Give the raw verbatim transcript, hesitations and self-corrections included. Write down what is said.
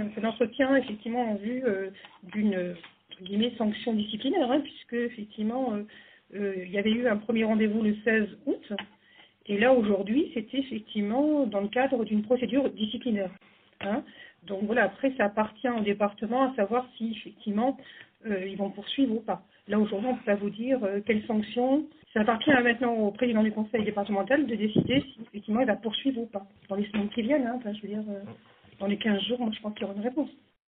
cet entretien, effectivement, en vue euh, d'une entre guillemets, sanction disciplinaire, hein, puisque, effectivement, euh, euh, il y avait eu un premier rendez-vous le seize août, et là, aujourd'hui, c'était effectivement dans le cadre d'une procédure disciplinaire. Hein. Donc voilà, après, ça appartient au département à savoir si, effectivement, euh, ils vont poursuivre ou pas. Là, aujourd'hui, on ne peut pas vous dire euh, quelles sanctions. Ça appartient maintenant au président du conseil départemental de décider si, effectivement, il va poursuivre ou pas. Dans les semaines qui viennent, hein, enfin, je veux dire, euh, dans les quinze jours, moi, je pense qu'il y aura une réponse.